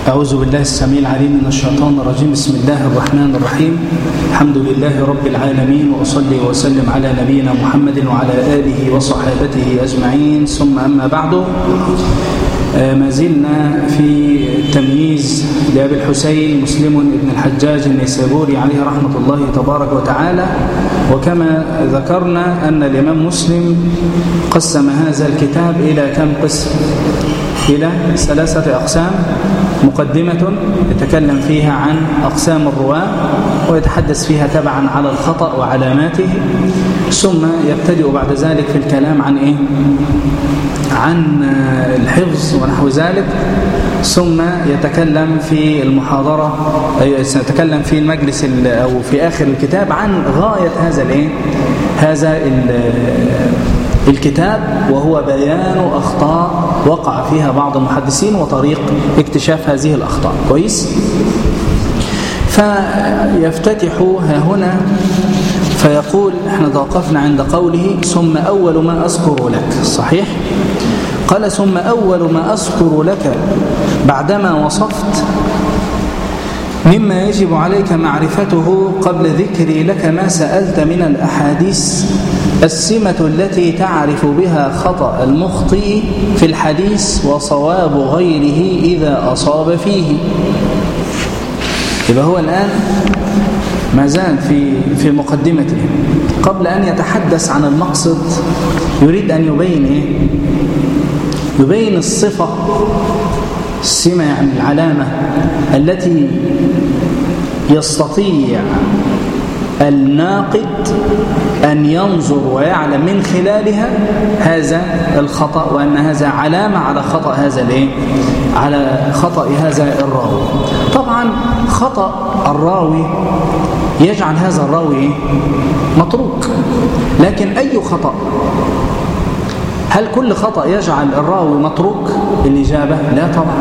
أعوذ بالله السميع العليم من الشيطان الرجيم. بسم الله الرحمن الرحيم. الحمد لله رب العالمين، وأصلي وأسلم على نبينا محمد وعلى آله وصحابته أجمعين، ثم أما بعد. ما زلنا في تمييز لأبي الحسين مسلم بن الحجاج النيسابوري عليه رحمة الله تبارك وتعالى. وكما ذكرنا أن الإمام مسلم قسم هذا الكتاب إلى كم قسم؟ إلى 3 أقسام. مقدمة يتكلم فيها عن أقسام الرواة ويتحدث فيها تبعا على الخطأ وعلاماته، ثم يبتدئ بعد ذلك في الكلام عن إيه؟ عن الحفظ ونحو ذلك، ثم يتكلم في المحاضرة، سيتكلم في المجلس أو في آخر الكتاب عن غاية هذا الكتاب، وهو بيان أخطاء وقع فيها بعض المحدثين وطريق اكتشاف هذه الأخطاء. كويس؟ فيفتتح هنا فيقول، احنا توقفنا عند قوله ثم أول ما أذكر لك، صحيح؟ قال ثم أول ما أذكر لك بعدما وصفت مما يجب عليك معرفته قبل ذكري لك ما سألت من الأحاديث السمة التي تعرف بها خطأ المخطئ في الحديث وصواب غيره إذا أصاب فيه. يبقى هو الآن ما زال في مقدمته قبل أن يتحدث عن المقصد، يريد أن يبين الصفة، السمة يعني العلامة التي يستطيع الناقد أن ينظر ويعلم من خلالها هذا الخطأ، وأن هذا علامة على خطأ على خطأ هذا الراوي. طبعا خطأ الراوي يجعل هذا الراوي متروك، لكن أي خطأ؟ هل كل خطأ يجعل الراوي متروك؟ الإجابة لا طبعا.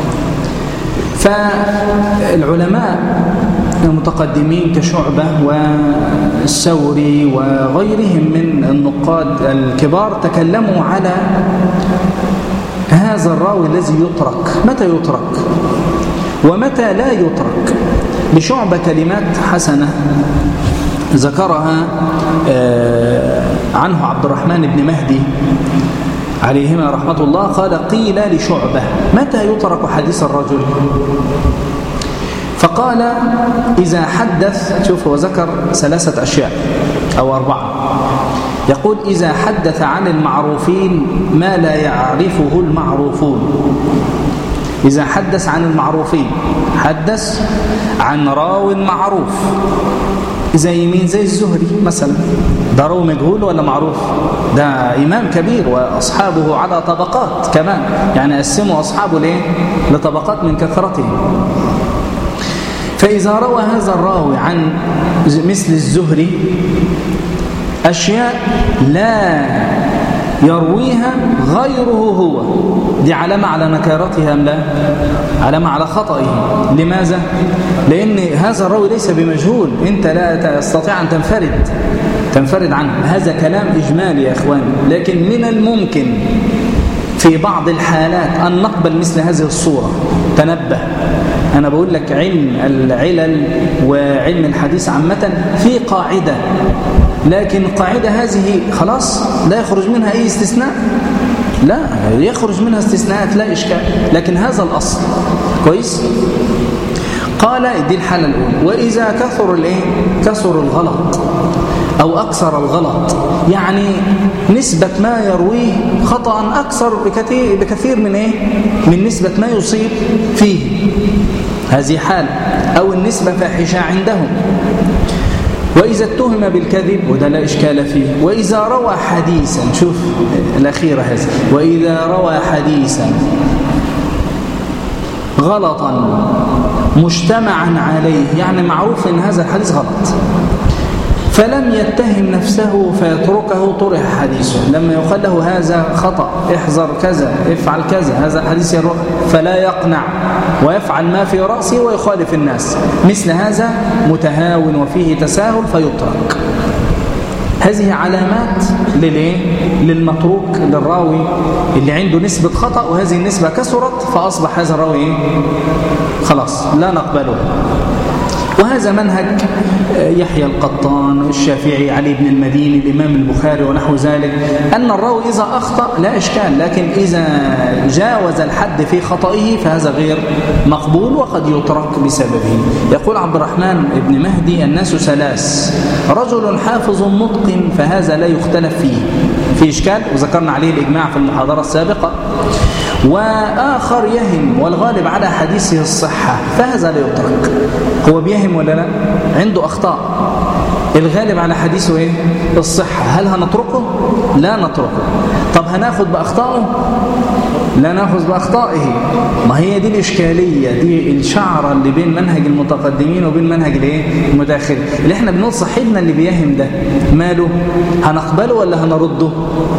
فالعلماء المتقدمين كشعبة والثوري وغيرهم من النقاد الكبار تكلموا على هذا الراوي الذي يترك، متى يترك ومتى لا يترك. لشعبة كلمات حسنة ذكرها عنه عبد الرحمن بن مهدي عليهما رحمة الله. قال: قيل لشعبة متى يترك حديث الرجل؟ فقال: إذا حدث، شوف هو ذكر 3 أشياء أو 4. يقول: إذا حدث عن المعروفين ما لا يعرفه المعروفون. إذا حدث عن المعروفين، حدث عن راو معروف زي مين؟ زي الزهري مثلا. ده راوي مجهول ولا معروف؟ ده إمام كبير وأصحابه على طبقات كمان، يعني قسموا أصحابه لطبقات من كثرتهم. فإذا روى هذا الراوي عن مثل الزهري أشياء لا يرويها غيره هو، دي علامة على نكارته أم لا؟ علامة على خطئه. لماذا؟ لأن هذا الراوي ليس بمجهول، أنت لا تستطيع أن تنفرد عنه. هذا كلام إجمالي يا إخواني، لكن من الممكن في بعض الحالات أن نقبل مثل هذه الصورة. تنبه، أنا بقول لك علم العلل وعلم الحديث عامة في قاعدة، لكن القاعدة هذه خلاص لا يخرج منها أي استثناء، لا يخرج منها استثناءات لا إشكال، لكن هذا الأصل. كويس؟ قال: دي الحالة الأولى. وإذا كثر الغلط أو أكثر الغلط، يعني نسبة ما يرويه خطأ أكثر بكثير من نسبة ما يصيب فيه، هذه حالة. أو النسبة فاحشة عندهم. وإذا اتهم بالكذب، وده لا إشكال فيه. وإذا روى حديثا، شوف الأخيرة هذا، وإذا روى حديثا غلطا مجتمعا عليه، يعني معروف أن هذا الحديث غلط، فلم يتهم نفسه فيتركه، طرح حديثه. لما يقال له هذا خطأ، احذر كذا، افعل كذا، هذا الحديث يروح، فلا يقنع ويفعل ما في رأسه ويخالف الناس. مثل هذا متهاون وفيه تساهل فيترك. هذه هذه علامات للمتروك، للراوي اللي عنده نسبة خطأ وهذه النسبة كثرت فأصبح هذا الراوي خلاص لا نقبله. وهذا منهج يحيى القطان والشافعي، علي بن المديني، الإمام البخاري ونحو ذلك، أن الراوي إذا أخطأ لا إشكال، لكن إذا جاوز الحد في خطئه فهذا غير مقبول وقد يترك بسببه. يقول عبد الرحمن بن مهدي: الناس ثلاث، رجل حافظ متقن فهذا لا يختلف فيه، في إشكال وذكرنا عليه الإجماع في المحاضرة السابقة، وآخر يهم والغالب على حديثه الصحة فهذا لا يترك. هو بيهم ولا لا؟ عنده أخطاء، الغالب على حديثه إيه؟ الصحة. هل هنتركه؟ لا نتركه. طب هناخذ بأخطائه؟ لا نأخذ بأخطائه. ما هي دي الإشكالية، دي الشعرة اللي بين منهج المتقدمين وبين منهج المتأخرين، اللي احنا بنقول صاحبنا اللي بيهم ده ماله؟ هنقبله ولا هنرده؟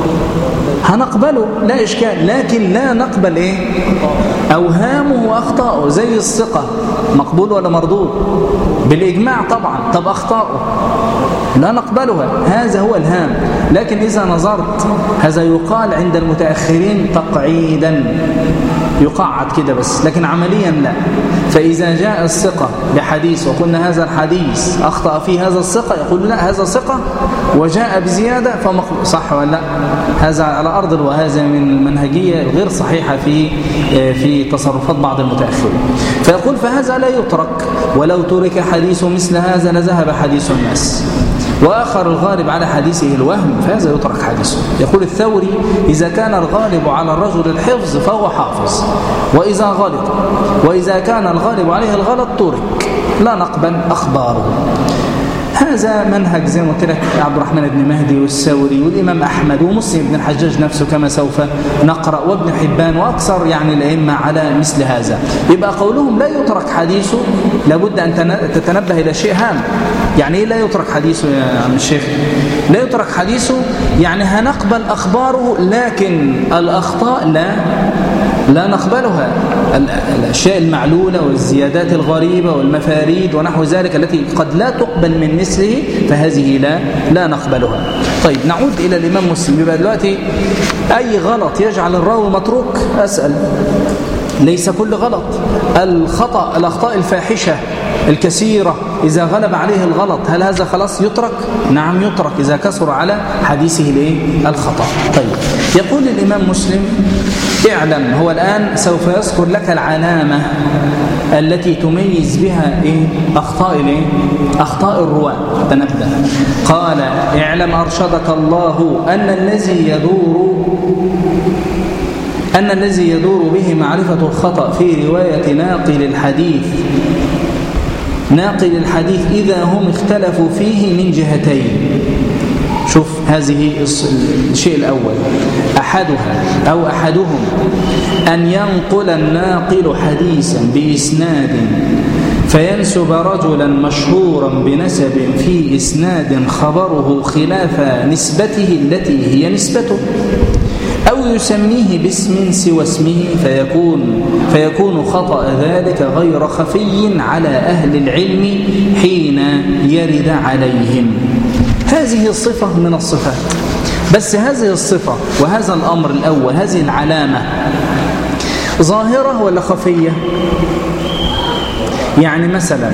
هنقبله لا إشكال، لكن لا نقبل إيه؟ أوهامه وأخطاؤه. زي الثقة مقبول ولا مردود؟ بالإجماع طبعا. طب أخطاؤه لا نقبلها، هذا هو الهام. لكن إذا نظرت هذا يقال عند المتأخرين تقعيدا، يقعد كده بس، لكن عمليا لا. فإذا جاء الثقة بحديث وقلنا هذا الحديث أخطأ فيه هذا الثقة، يقول لا هذا ثقة وجاء بزيادة فمقبول، صح ولا لا؟ هذا على أرض وهذا من المنهجية الغير صحيحة في تصرفات بعض المتأخرين. فيقول فهذا لا يترك، ولو ترك حديث مثل هذا لذهب حديث الناس. وآخر الغالب على حديثه الوهم فهذا يترك حديثه. يقول الثوري: إذا كان الغالب على الرجل الحفظ فهو حافظ، وإذا غلط وإذا كان الغالب عليه الغلط ترك، لا نقبل أخباره. هذا منهج زي ما قلت لك عبد الرحمن بن مهدي والثوري والإمام أحمد ومسلم بن الحجاج نفسه كما سوف نقرأ، وابن حبان، وأكثر يعني الأئمة على مثل هذا. يبقى قولهم لا يترك حديثه لابد أن تتنبه إلى شيء هام. يعني إيه لا يترك حديثه يا عم الشيخ؟ لا يترك حديثه يعني هنقبل أخباره، لكن الأخطاء لا نقبلها. الأشياء المعلولة والزيادات الغريبة والمفاريد ونحو ذلك التي قد لا تقبل من مثله فهذه لا نقبلها. طيب نعود إلى الإمام مسلم. يبقى دلوقتي أي غلط يجعل الراوي متروك؟ أسأل. ليس كل غلط. الأخطاء الفاحشة الكثيرة إذا غلب عليه الغلط هل هذا خلاص يترك؟ نعم يترك إذا كثر على حديثه الخطأ. طيب يقول الإمام مسلم: اعلم. هو الآن سوف يذكر لك العلامة التي تميز بها أخطاء الرواة. تنبه. قال: اعلم أرشدك الله أن الذي يدور به معرفة الخطأ في رواية ناقل الحديث إذا هم اختلفوا فيه من جهتين. شوف هذه الشيء الأول، أحدهم أن ينقل الناقل حديثا بإسناد فينسب رجلا مشهورا بنسب في إسناد خبره خلاف نسبته التي هي نسبته، أو يسميه باسم سوى اسمه فيكون خطأ ذلك غير خفي على أهل العلم حين يرد عليهم. هذه الصفة من الصفات، بس هذه الصفة وهذا الأمر الأول، هذه العلامة ظاهرة ولا خفية؟ يعني مثلا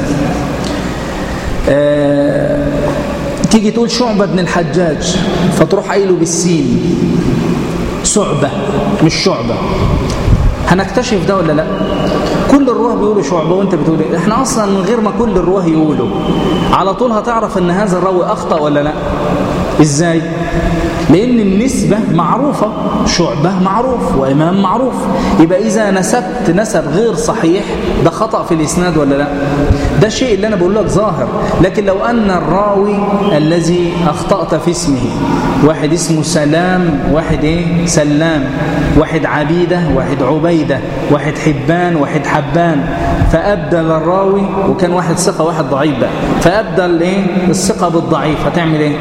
تيجي تقول شعبة بن الحجاج فتروح قايله بالسين، شعبة مش شعبة، هنكتشف ده ولا لا؟ كل الرواه بيقولوا شعبة وانت بتقول ايه؟ احنا اصلا من غير ما كل الرواه يقولوا على طول هتعرف ان هذا الراوي اخطأ ولا لا. ازاي؟ لان النسبة معروفة، شعبة معروف وامام معروف، يبقى اذا نسبت نسب غير صحيح ده خطأ في الاسناد ولا لا؟ ده شيء اللي انا بقول لك ظاهر. لكن لو ان الراوي الذي اخطأت في اسمه واحد اسمه سلام، واحد سلام، واحد عبيدة، واحد عبيدة، واحد حبان، واحد حبان، فأبدل الراوي، وكان واحد ثقة واحد ضعيف بقى، فأبدل الثقة بالضعيف، هتعمل ايه؟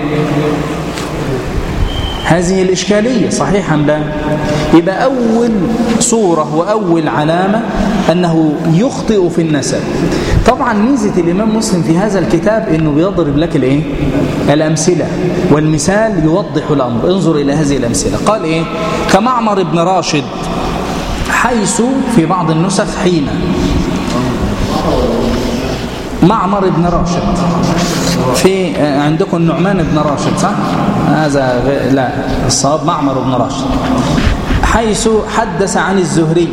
هذه الإشكالية صحيحا لا؟ يبقى أول صورة وأول علامة أنه يخطئ في النسب. طبعا ميزة الإمام مسلم في هذا الكتاب إنه بيضرب لك الإيه؟ الأمثلة، والمثال يوضح الأمر. انظر إلى هذه الأمثلة. قال إيه؟ كمعمر بن راشد، حيث في بعض النسخ حين. معمر بن راشد، في عندكم النعمان بن راشد صح؟ هذا لا، الصواب معمر بن راشد. حيث حدث عن الزهري،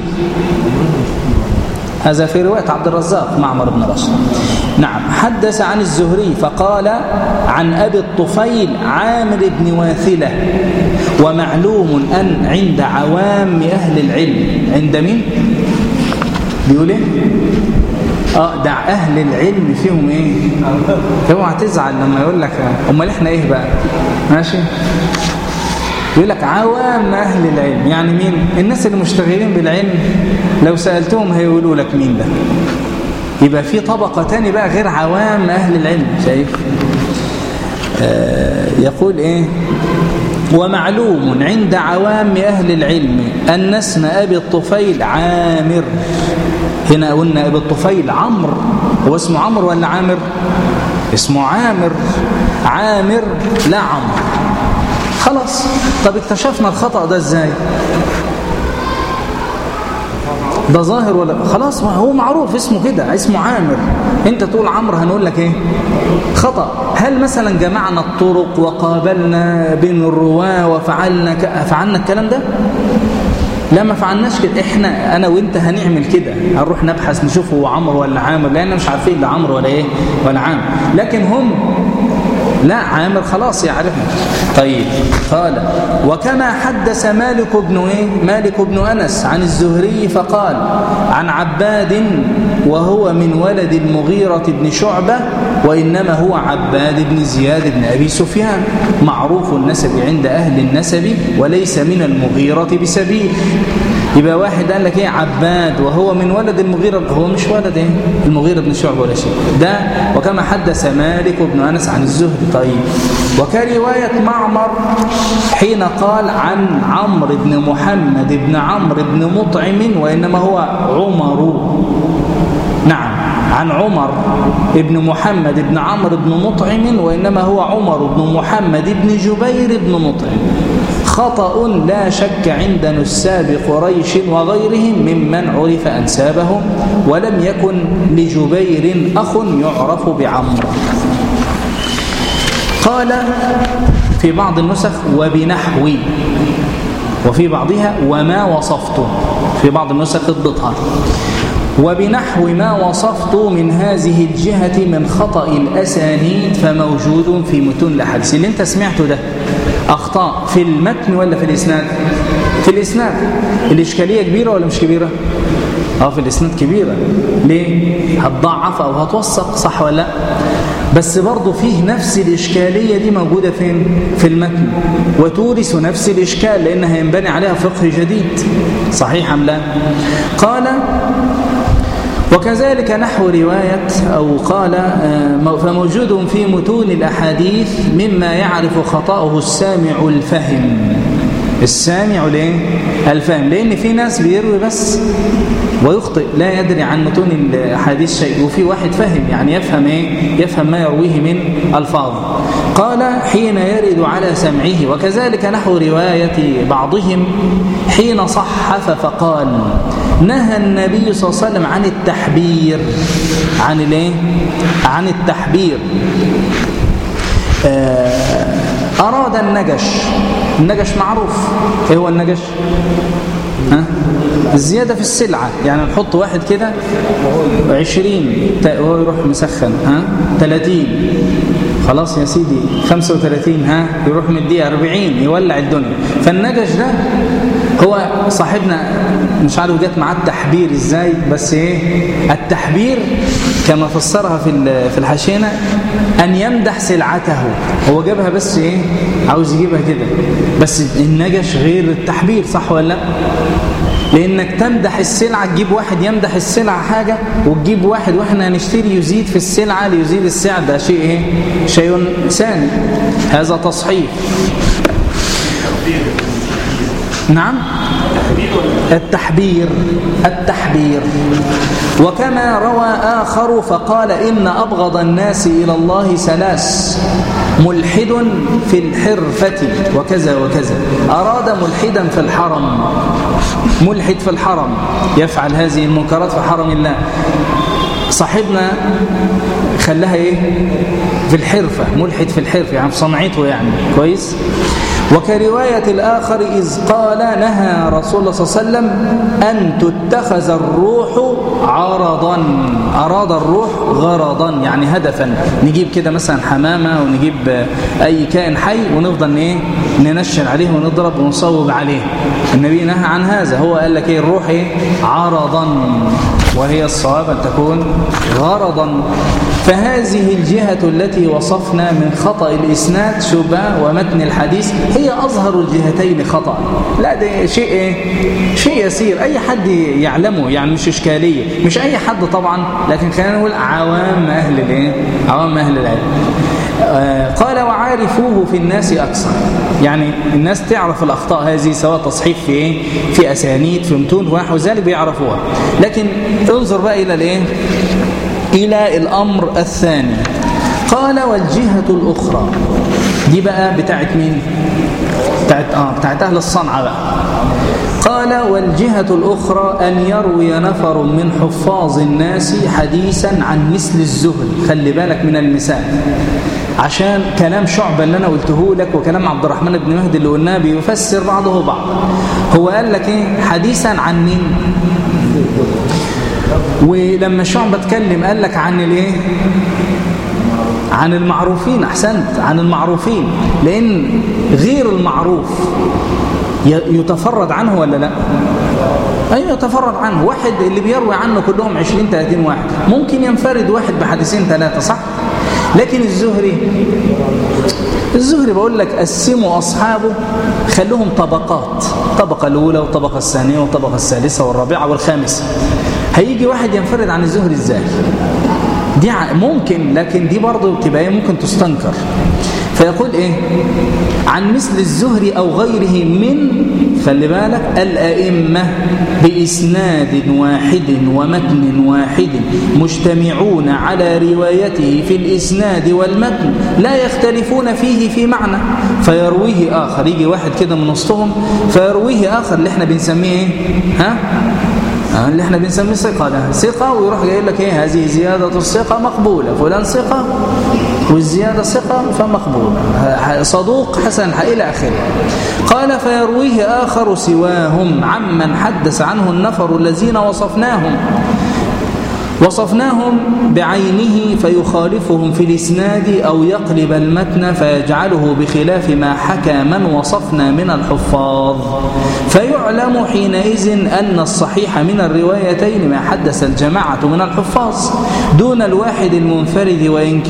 هذا في رواية عبد الرزاق معمر بن راشد. نعم، حدث عن الزهري فقال عن أبي الطفيل عامر بن واثلة. ومعلوم أن عند عوام أهل العلم، عند مين؟ بيقول ايه؟ دع أهل العلم فيهم ايه؟ اوعى تزعل لما يقول لك امال احنا ايه بقى؟ ماشي؟ يقول لك عوام أهل العلم، يعني مين؟ الناس اللي مشتغلين بالعلم لو سألتهم هيقولوا لك مين ده. يبقى في طبقة تاني بقى غير عوام أهل العلم. شايف؟ يقول إيه؟ ومعلوم عند عوام أهل العلم أن اسم أبي الطفيل عامر. هنا قلنا أبي الطفيل عمرو، هو اسمه عمرو ولا عامر؟ اسمه عامر. عامر لا عمرو. خلاص. طب اكتشفنا الخطأ ده ازاي؟ ده ظاهر ولا خلاص؟ هو معروف اسمه كده، اسمه عامر. انت تقول عمرو هنقول لك ايه؟ خطأ. هل مثلا جمعنا الطرق وقابلنا بين الرواه فعلنا الكلام ده؟ لا، ما فعلناش كده. احنا انا وانت هنعمل كده، هنروح نبحث نشوف هو عمرو ولا عامر، لان مش عارفين ده عمرو ولا ايه ولا عامر. لكن هم لا، عامر خلاص يعرفنا. طيب، قال وكما حدث مالك بن أنس عن الزهري فقال عن عباد وهو من ولد المغيرة بن شعبة، وإنما هو عباد بن زياد بن أبي سفيان، معروف النسب عند أهل النسب وليس من المغيرة بسبيل. يبقى واحد قال لك ايه؟ عباد وهو من ولد المغيرة، هو مش ولد ايه؟ المغيرة بن شعبة ولا شيء ده. وكما حدث مالك بن أنس عن الزهري. طيب، وكرواية معمر حين قال عن عمرو بن محمد بن عمرو بن مطعم، وإنما هو عمر. نعم، عن عمر بن محمد بن عمرو بن مطعم، وإنما هو عمر بن محمد بن جبير بن مطعم. خطأ لا شك عند نساب قريش وغيرهم ممن عرف أنسابهم، ولم يكن لجبير أخ يعرف بعمرو. قال في بعض النسخ وبنحو، وفي بعضها وما وصفت، في بعض النسخ اضبطها وبنحو ما وصفت من هذه الجهة من خطأ الأسانيد فموجود في متون الأحاديث. اللي انت سمعته ده أخطاء في المتن ولا في الإسناد؟ في الإسناد. الإشكالية كبيرة ولا مش كبيرة؟ في الإسناد كبيرة. ليه؟ هتضعف أو هتوثق، صح ولا لا؟ بس برضو فيه نفس الإشكالية دي موجودة فين؟ في المتن، وتورث نفس الإشكال لأنها ينبني عليها فقه جديد. صحيح أم لا؟ قال وكذلك نحو رواية أو قال فموجود في متون الأحاديث مما يعرف خطأه السامع الفهم. السامع ليه؟ الفهم، لأن في ناس بيروي بس ويخطئ، لا يدري عن متون الأحاديث شيء، وفي واحد فهم، يعني يفهم إيه؟ يفهم ما يرويه من ألفاظ. قال حين يرد على سمعه. وكذلك نحو رواية بعضهم حين صحف فقال نهى النبي صلى الله عليه وسلم عن التحبير. عن الايه؟ عن التحبير. أراد النجش. النجش معروف. ايه هو النجش؟ الزيادة في السلعة، يعني نحط واحد كده 20 وهو يروح مسخن 30، خلاص يا سيدي 35 يروح مديه 40 يولع الدنيا. فالنجش ده هو صاحبنا مش عارف جت معاه التحبير ازاي، بس ايه التحبير كما فسرها في الحاشية ان يمدح سلعته. هو جابها بس ايه عاوز يجيبها كده، بس النجش غير التحبير، صح ولا لا؟ لانك تمدح السلعه، تجيب واحد يمدح السلعه حاجه، وتجيب واحد واحنا هنشتري يزيد في السلعه ليزيد السعر، ده شيء ايه؟ شيء ثاني. هذا تصحيف. نعم؟ التحبير. وكما روى آخر فقال إن أبغض الناس إلى الله ثلاث: ملحد في الحرفة وكذا وكذا. أراد ملحدا في الحرم، ملحد في الحرم يفعل هذه المنكرات في حرم الله. صاحبنا خلاها ايه؟ في الحرفة، ملحد في الحرفة يعني في صنعته يعني كويس. وكرواية الآخر إذ قال نهى رسول الله صلى الله عليه وسلم أن تتخذ الروح عرضا. أراد الروح غرضا يعني هدفا. نجيب كده مثلا حمامة ونجيب أي كائن حي ونفضل ايه؟ ننشر عليه ونضرب ونصوب عليه. النبي نهى عن هذا. هو قال لك ايه؟ الروح ايه؟ عرضا، وهي الصواب أن تكون غرضا. فهذه الجهة التي وصفنا من خطأ الإسناد شبهة ومتن الحديث هي أظهر الجهتين خطأ. لا ده شيء إيه؟ شيء يسير أي حد يعلمه يعني، مش إشكالية، مش أي حد طبعا، لكن خلينا نقول عوام أهل الإيه؟ عوام أهل العلم. قال وعارفوه في الناس أكثر، يعني الناس تعرف الأخطاء هذه سواء تصحيف في إيه؟ في أسانيد في متون ونحو ذلك بيعرفوها. لكن انظر بقى إلى الإيه؟ إلى الأمر الثاني. قال والجهة الأخرى دي بقى بتاعت مين؟ بتاعت أهل الصنعة بقى. قال والجهة الأخرى أن يروي نفر من حفاظ الناس حديثا عن مثل الزهري. خلي بالك من المثال، عشان كلام شعبة اللي أنا قلته لك وكلام عبد الرحمن بن مهدي اللي قلناه بيفسر بعضه بعض. هو قال لك إيه؟ حديثا عن مين؟ ولما شعبة اتكلم قال لك عن الايه؟ عن المعروفين. احسنت، عن المعروفين، لان غير المعروف يتفرد عنه ولا لا؟ ايوه يتفرد عنه. واحد اللي بيروي عنه كلهم 20-30 واحد، ممكن ينفرد واحد بحديثين 3 صح؟ لكن الزهري بقول لك قسموا أصحابه، خلوهم طبقات، طبقة الأولى والطبقة الثانية والطبقة الثالثة والرابعة والخامسة. هيجي واحد ينفرد عن الزهري ازاي؟ دي ممكن، لكن دي برضه تبقى ممكن تستنكر. فيقول ايه؟ عن مثل الزهري أو غيره من، خلي بالك، الأئمة بإسناد واحد ومتن واحد مجتمعون على روايته في الإسناد والمتن لا يختلفون فيه في معنى، فيرويه آخر. يجي واحد كده من وسطهم فيرويه آخر اللي احنا بنسميه ايه؟ اللي احنا بنسميه ثقة. ده ثقة، ويروح جاي لك ايه؟ هذه زيادة الثقة مقبولة، فلان ثقة والزيادة ثقة فمقبولة، صدوق حسن إلى آخره. قال فيرويه آخر سواهم عمن حدث عنه النفر الذين وصفناهم بعينه فيخالفهم في الإسناد أو يقلب المتن فيجعله بخلاف ما حكى من وصفنا من الحفاظ، فيعلم حينئذ أن الصحيح من الروايتين ما حدث الجماعة من الحفاظ دون الواحد المنفرد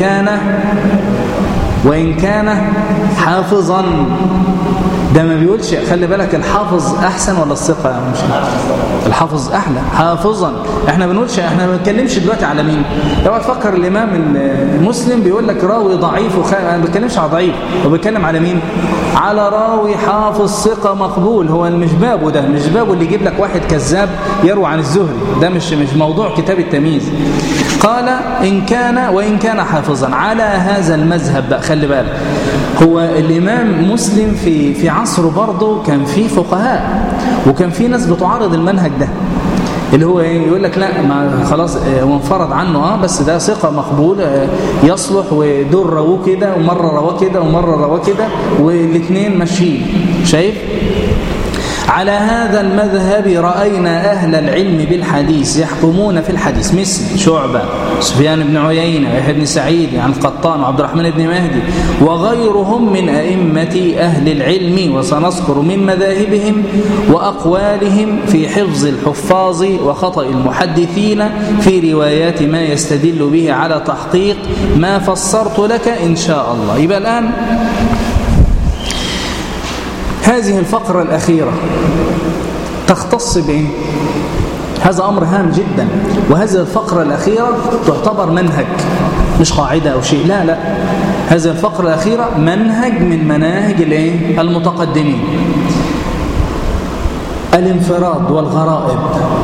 وإن كان حافظا. ده ما بيقولش، خلي بالك، الحافظ أحسن ولا الثقة؟ مش الحافظ أحلى حافظا. احنا بنقولش، احنا ما بنتكلمش دلوقتي على مين. لو تفكر الإمام المسلم بيقول لك راوي ضعيف انا ما بتكلمش على ضعيف، هو بيتكلم على مين؟ على راوي حافظ ثقة مقبول. هو مش بابه، ده مش بابه اللي يجيب لك واحد كذاب يروي عن الزهري، ده مش موضوع كتاب التمييز. قال وإن كان حافظا على هذا المذهب بقى. خلي بالك، هو الإمام مسلم في عصره برضه كان في فقهاء وكان في ناس بتعارض المنهج ده، اللي هو يقول لك لا، ما خلاص هو انفرد عنه بس ده ثقة مقبول يصلح، ودول رواه كده ومرة رواه كده ومرة رواه كده والاثنين ماشيين. شايف؟ على هذا المذهب رأينا أهل العلم بالحديث يحكمون في الحديث مثل شعبة، سفيان بن عيينة، يحيى بن سعيد عن القطان وعبد الرحمن بن مهدي وغيرهم من أئمة أهل العلم، وسنذكر من مذاهبهم وأقوالهم في حفظ الحفاظ وخطأ المحدثين في روايات ما يستدل به على تحقيق ما فسرت لك إن شاء الله. يبقى الآن هذه الفقرة الأخيرة تختص بإيه؟ هذا أمر هام جدا، وهذه الفقرة الأخيرة تعتبر منهج مش قاعدة أو شيء. لا، هذه الفقرة الأخيرة منهج من مناهج المتقدمين. الانفراد والغرائب.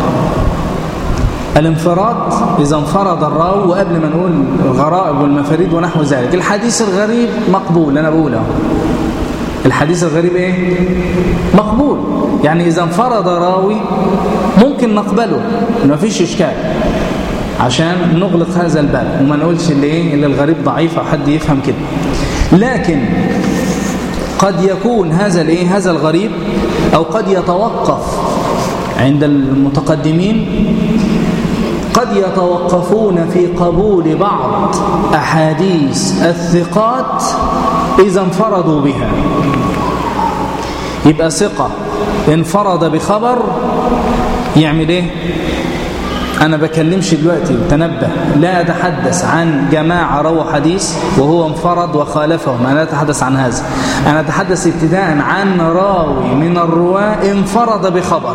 الانفراد إذا انفرد الراوي، وقبل ما نقول الغرائب والمفاريد ونحو ذلك. الحديث الغريب مقبول، أنا بقوله الحديث الغريب إيه؟ مقبول. يعني إذا انفرد راوي ممكن نقبله، ما فيش إشكال، عشان نغلق هذا الباب وما نقولش اللي الغريب ضعيف أو حد يفهم كده. لكن قد يكون هذا الغريب، أو قد يتوقف عند المتقدمين، قد يتوقفون في قبول بعض أحاديث الثقات إذا انفردوا بها. يبقى ثقة انفرد بخبر يعمل إيه؟ أنا بكلمش دلوقتي، تنبه، لا أتحدث عن جماعة رووا حديث وهو انفرد وخالفهم، أنا لا أتحدث عن هذا. أنا أتحدث ابتداء عن راوي من الرواة انفرد بخبر،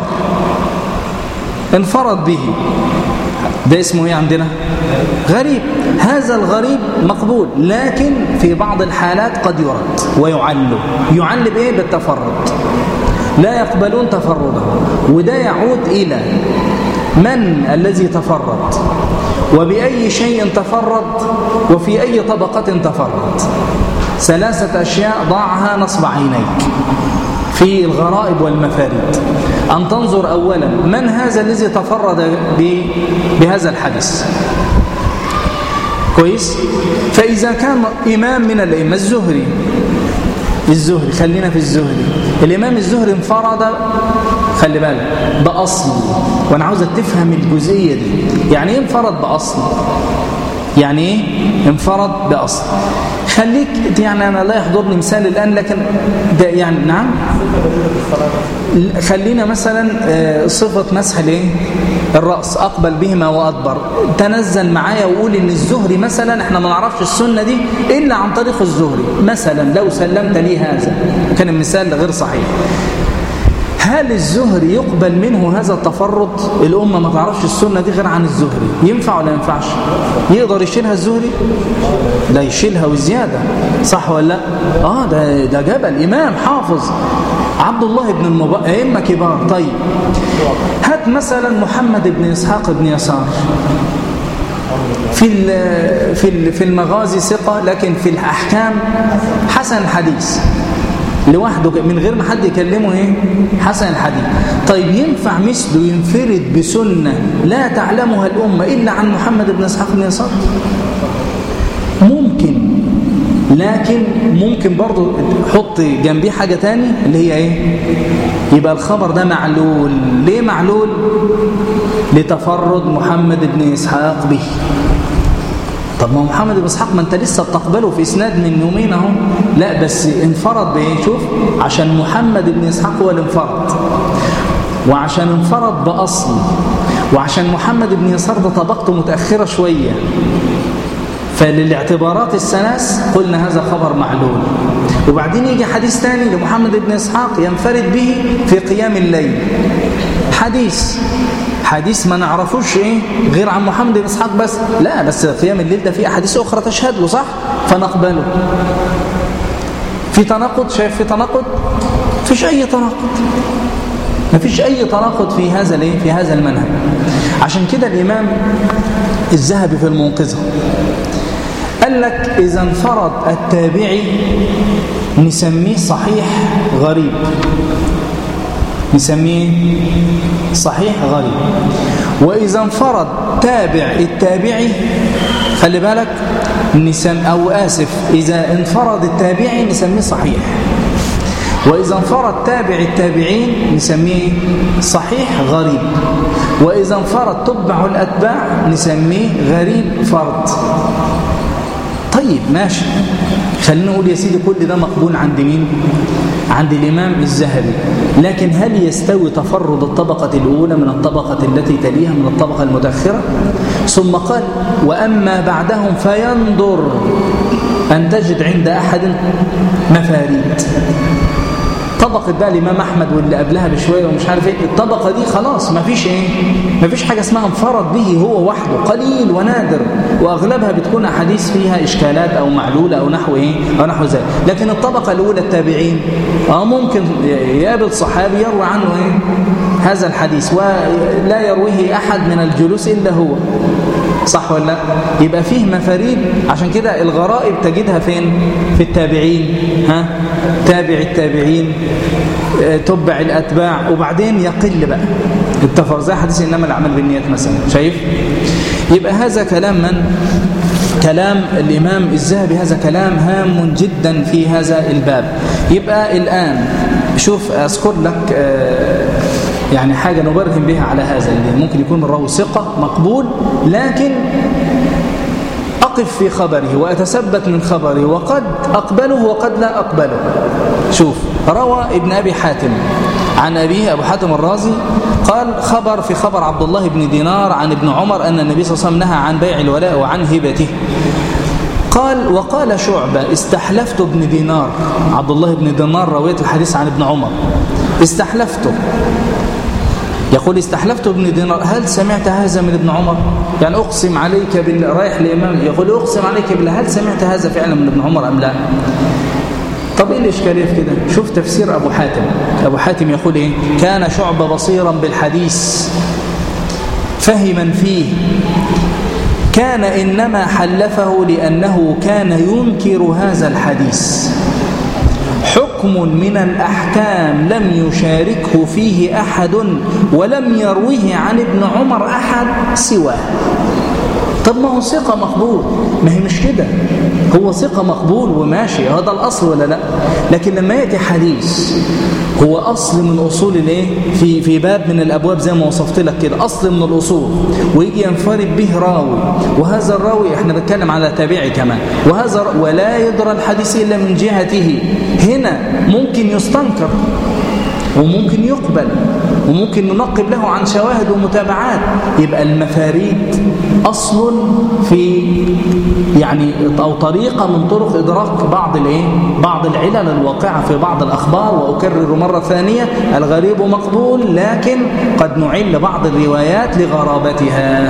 انفرد به، ده اسمه ايه عندنا؟ غريب. هذا الغريب مقبول، لكن في بعض الحالات قد يرد ويعل بايه؟ بالتفرد، لا يقبلون تفرده. وده يعود الى من الذي تفرد، وبأي شيء تفرد، وفي أي طبقة تفرد. 3 أشياء ضعها نصب عينيك في الغرائب والمفاريد. أن تنظر أولا من هذا الذي تفرد بهذا الحديث، كويس؟ فإذا كان إمام من الأئمة، الزهري، خلينا في الزهري، الإمام الزهري انفرد، خلي بالك، بأصل. وأنا عاوزك تفهم الجزئية دي. يعني إيه انفرد بأصل؟ يعني إيه انفرد بأصل؟ خليك، يعني أنا لا يحضرني مثال الآن، لكن ده يعني نعم. خلينا مثلا صفة مسح الرأس، أقبل بهما وأدبر. تنزل معايا وقول إن الزهري مثلا، إحنا ما نعرفش السنة دي إلا عن طريق الزهري مثلا. لو سلمت لي هذا، كان المثال غير صحيح. هل الزهري يقبل منه هذا التفرد؟ الأمة ما تعرفش السنة دي غير عن الزهري، ينفع ولا ينفعش؟ يقدر يشيلها الزهري؟ لا، يشيلها وزيادة، صح ولا لا؟ ده جبل، إمام حافظ، عبد الله بن المبارك، أئمة كبار. طيب هات مثلا محمد بن إسحاق بن يسار، في المغازي ثقة، لكن في الأحكام حسن الحديث لوحده من غير ما حد يكلمه حسن الحديث. طيب ينفع مثله ينفرد بسنة لا تعلمها الأمة إلا عن محمد بن إسحاق بن يسار؟ ممكن، لكن ممكن برضو حط جنبيه حاجة تاني اللي هي يبقى الخبر ده معلول. ليه معلول؟ لتفرد محمد بن إسحاق به. طب ما محمد بن إسحاق، ما انت لسه بتقبله في اسناد من يومين اهو. لا، بس انفرد بايه؟ شوف، عشان محمد بن إسحاق هو اللي انفرد، وعشان انفرد بأصل، وعشان محمد بن يسار ده طبقته متأخرة شوية، فللاعتبارات الثلاث قلنا هذا خبر معلول. وبعدين يجي حديث ثاني لمحمد بن إسحاق ينفرد به في قيام الليل، حديث ما نعرفوش غير عن محمد بن إسحاق بس. لا، بس قيام الليل ده في أحاديث أخرى تشهد له، صح؟ فنقبله. في تناقض؟ شايف في تناقض؟ فيش أي تناقض، ما فيش أي تناقض في هذا المنهج. عشان كده الإمام الذهبي في المنقذة قال لك إذا انفرد التابعي نسميه صحيح غريب، نسميه صحيح غريب. وإذا انفرد تابع التابعي، خلي بالك، إذا انفرد التابعي نسميه صحيح، وإذا انفرد تابع التابعين نسميه صحيح غريب، وإذا انفرد تبع الأتباع نسميه غريب فرد. طيب ماشي، خلينا نقول يا سيدي كل ده مقبول عند مين؟ عند الإمام الذهبي. لكن هل يستوي تفرد الطبقة الأولى من الطبقة التي تليها من الطبقة المتأخرة؟ ثم قال وأما بعدهم فينظر أن تجد عند أحد مفاريد. طبقة بقى الإمام أحمد واللي قبلها بشوية ومش عارف إيه، الطبقة دي خلاص مفيش حاجة اسمها انفرد به هو وحده، قليل ونادر، وأغلبها بتكون أحاديث فيها إشكالات أو معلولة أو نحو إيه أو نحو ذلك. لكن الطبقة الأولى التابعين ممكن يقابل صحابي يروي عنه إيه هذا الحديث ولا يرويه أحد من الجلوس إلا هو، صح ولا لا؟ يبقى فيه مفاريد. عشان كده الغرائب تجدها فين؟ في التابعين، تابع التابعين، تبع الأتباع، وبعدين يقل بقى التفر زي حديث إنما الأعمال بالنيات مثلا. شايف؟ يبقى هذا كلام الإمام الذهبي، هذا كلام هام جدا في هذا الباب. يبقى الآن شوف أذكر لك يعني حاجة نبرهن بها على هذا، اللي ممكن يكون الراوي ثقة مقبول، لكن أقف في خبره وأتثبت من خبره، وقد أقبله وقد لا أقبله. شوف، روى ابن أبي حاتم عن أبيه أبو حاتم الرازي قال في خبر عبد الله بن دينار عن ابن عمر أن النبي صلى الله عليه وسلم نهى عن بيع الولاء وعن هبته. قال وقال شعبة استحلفت ابن دينار، عبد الله بن دينار رويت الحديث عن ابن عمر، استحلفته، يقول استحلفت ابن دينار هل سمعت هذا من ابن عمر؟ يعني أقسم عليك بالله، رايح لإمام يقول أقسم عليك بالله هل سمعت هذا فعلا من ابن عمر أم لا؟ طب إيه الإشكالية في كده؟ شوف تفسير أبو حاتم يقول إيه؟ كان شعبة بصيرا بالحديث فهما فيه، كان إنما حلفه لأنه كان ينكر هذا الحديث، حكم من الأحكام لم يشاركه فيه أحد ولم يروه عن ابن عمر أحد سواه. طب ما هو ثقة مقبول، ما هي مش كده، هو ثقة مقبول وماشي، هذا الأصل ولا لا؟ لكن لما يأتي حديث هو أصل من أصول الايه في باب من الأبواب زي ما وصفت لك كده، أصل من الأصول، ويجي ينفرد به راوي، وهذا الراوي احنا بنتكلم على تابعي كمان، وهذا ولا يدرى الحديث إلا من جهته، هنا ممكن يستنكر وممكن يقبل وممكن ننقب له عن شواهد ومتابعات. يبقى المفاريد أصل في يعني أو طريقة من طرق إدراك بعض العلل الواقعة في بعض الأخبار. وأكرر مرة ثانية الغريب مقبول، لكن قد نعل بعض الروايات لغرابتها.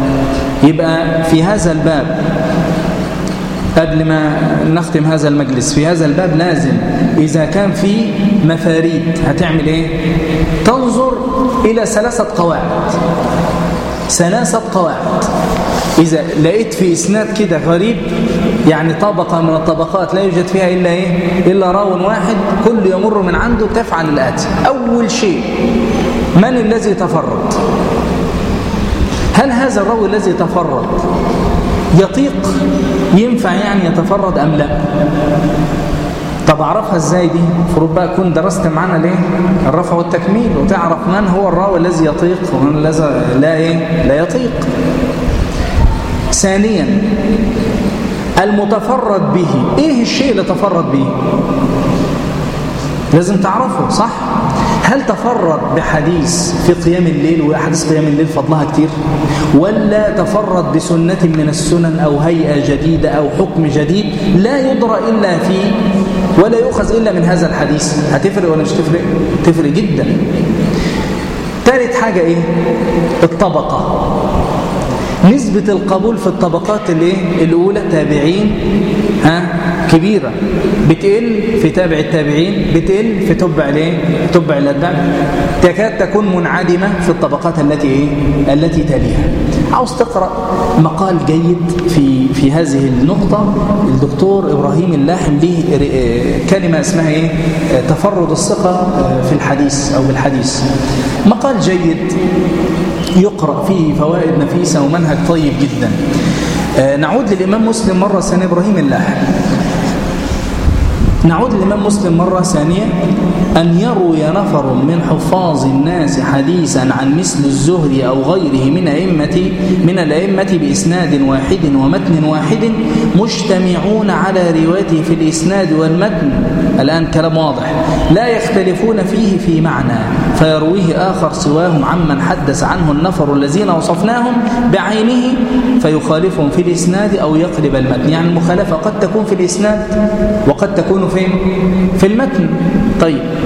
يبقى في هذا الباب قبل ما نختم هذا المجلس، في هذا الباب لازم إذا كان في مفاريد هتعمل إيه؟ تنظر إلى 3 قواعد. إذا لقيت في إسناد كده غريب، يعني طبقة من الطبقات لا يوجد فيها إلا إيه؟ إلا راو واحد كل يمر من عنده، تفعل الآتي. أول شيء، من الذي تفرد؟ هل هذا الراوي الذي تفرد يطيق ينفع يعني يتفرد أم لا؟ طب أعرفها إزاي دي؟ المفروض بقى كنت درست معنا ليه؟ الرفع والتكميل، وتعرف من هو الراوي الذي يطيق ومن الذي لا يطيق. ثانيا، المتفرد به، إيه الشيء اللي تفرد به؟ لازم تعرفه، صح؟ هل تفرد بحديث في قيام الليل، وأحاديث قيام الليل فضلها كتير، ولا تفرد بسنة من السنن أو هيئة جديدة أو حكم جديد لا يدرى إلا فيه ولا يؤخذ إلا من هذا الحديث؟ هتفرق ولا مش تفرق؟ تفرق جدا. ثالث حاجة إيه؟ الطبقة، نسبة القبول في الطبقات الأولى تابعين كبيرة، بتقل في تابع التابعين، بتقل في تبع الأتباع، تكاد تكون منعدمة في الطبقات التي تليها. عاوز تقرأ مقال جيد في هذه النقطة، الدكتور إبراهيم اللاحم له كلمة اسمها إيه؟ تفرد الثقة في الحديث أو بالحديث. مقال جيد يقرأ فيه فوائد نفيسة ومنهج طيب جدا. نعود للإمام مسلم مرة ثانية، إبراهيم اللاحم. نعود للإمام مسلم مرة ثانية، أن يروي نفر من حفاظ الناس حديثا عن مثل الزهري أو غيره من الأئمة بإسناد واحد ومتن واحد مجتمعون على روايته في الإسناد والمتن، الآن كلام واضح، لا يختلفون فيه في معنى، فيرويه آخر سواهم عمن حدث عنه النفر الذين وصفناهم بعينه فيخالفهم في الإسناد أو يقلب المتن. يعني المخالفة قد تكون في الإسناد وقد تكون في المتن. طيب،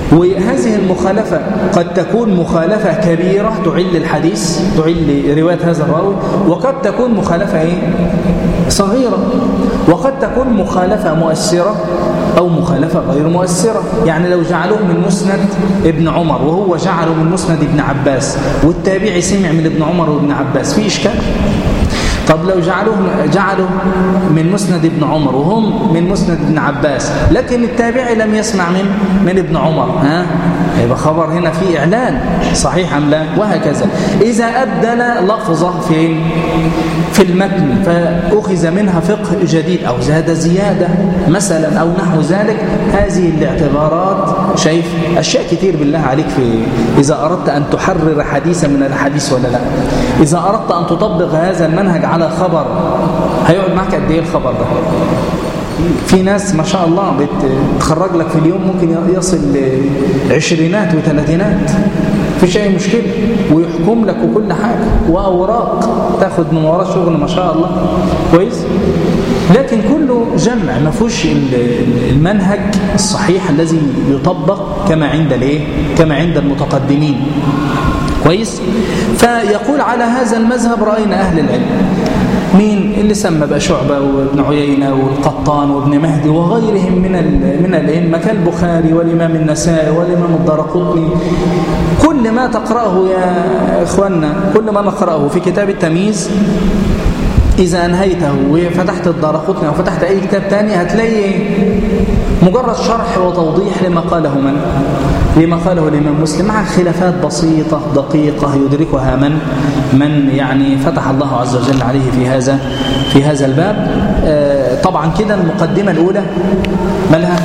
وهذه المخالفة قد تكون مخالفة كبيرة تعل الحديث، تعل رواية هذا الراوي، وقد تكون مخالفة صغيرة، وقد تكون مخالفة مؤثرة أو مخالفة غير مؤثرة. يعني لو جعلوه من مسند ابن عمر وهو جعله من مسند ابن عباس، والتابعي سمع من ابن عمر وابن عباس، في إشكال؟ طب لو جعلوا من مسند ابن عمر وهم من مسند ابن عباس، لكن التابعي لم يسمع من ابن عمر، يبقى خبر هنا في إعلان، صحيح أم لا؟ وهكذا. إذا أبدل لفظة في المتن فأخذ منها فقه جديد أو زاد زيادة مثلا أو نحو ذلك، هذه الاعتبارات شايف أشياء كتير بالله عليك. إذا أردت أن تحرر حديثا من الحديث ولا لا، إذا أردت أن تطبق هذا المنهج على خبر، هيقعد معك قد ايه الخبر ده؟ في ناس ما شاء الله بتخرج لك في اليوم ممكن يصل لعشرينات وثلاثينات، مفيش اي مشكله، ويحكم لك وكل حاجه، واوراق تاخد من وراه شغل ما شاء الله كويس. لكن كله جمع، ما فيهوش المنهج الصحيح الذي يطبق كما عند المتقدمين كويس. فيقول على هذا المذهب رأينا أهل العلم، مين اللي سمى بقى؟ شعبة وابن عيينة والقطان وابن مهدي وغيرهم من الأئمة كالبخاري والإمام النسائي والإمام الدارقطني. كل ما تقرأه يا إخواننا، كل ما نقرأه في كتاب التمييز، إذا أنهيته وفتحت الدارقطني أو فتحت أي كتاب تاني، هتلاقي مجرد شرح وتوضيح لما قاله الإمام مسلم، مع خلافات بسيطة دقيقة يدركها من يعني فتح الله عز وجل عليه في هذا الباب. طبعا كده المقدمة الأولى مالها؟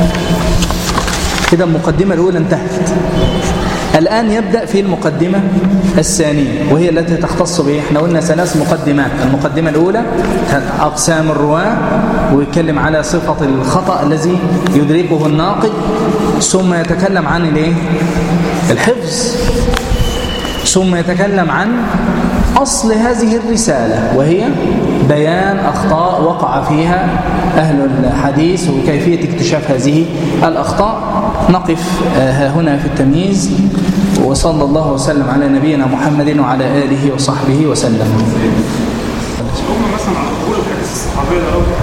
كده المقدمة الأولى انتهت. الآن يبدأ في المقدمة الثانية، وهي التي تختص به. احنا قلنا 3 مقدمات. المقدمة الأولى أقسام الرواة، ويتكلم على صفة الخطأ الذي يدركه الناقد، ثم يتكلم عن الحفظ، ثم يتكلم عن أصل هذه الرسالة، وهي بيان أخطاء وقع فيها أهل الحديث وكيفية اكتشاف هذه الأخطاء. نقف هنا في التمييز، وصلى الله وسلم على نبينا محمد وعلى آله وصحبه وسلم. مثلا على قول الحديث الصحابي